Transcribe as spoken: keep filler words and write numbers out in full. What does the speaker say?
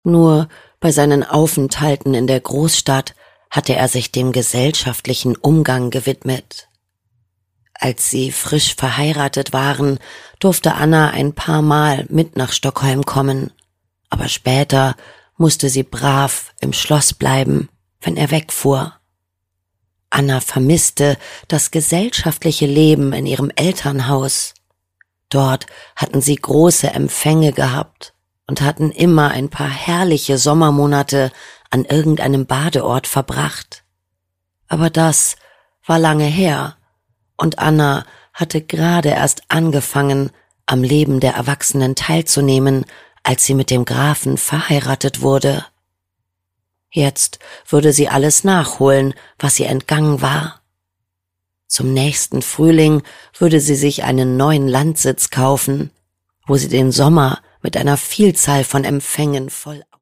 Nur bei seinen Aufenthalten in der Großstadt hatte er sich dem gesellschaftlichen Umgang gewidmet. Als sie frisch verheiratet waren, durfte Anna ein paar Mal mit nach Stockholm kommen, aber später musste sie brav im Schloss bleiben, wenn er wegfuhr. Anna vermisste das gesellschaftliche Leben in ihrem Elternhaus. Dort hatten sie große Empfänge gehabt und hatten immer ein paar herrliche Sommermonate an irgendeinem Badeort verbracht. Aber das war lange her, und Anna hatte gerade erst angefangen, am Leben der Erwachsenen teilzunehmen, als sie mit dem Grafen verheiratet wurde. Jetzt würde sie alles nachholen, was ihr entgangen war. Zum nächsten Frühling würde sie sich einen neuen Landsitz kaufen, wo sie den Sommer mit einer Vielzahl von Empfängen voll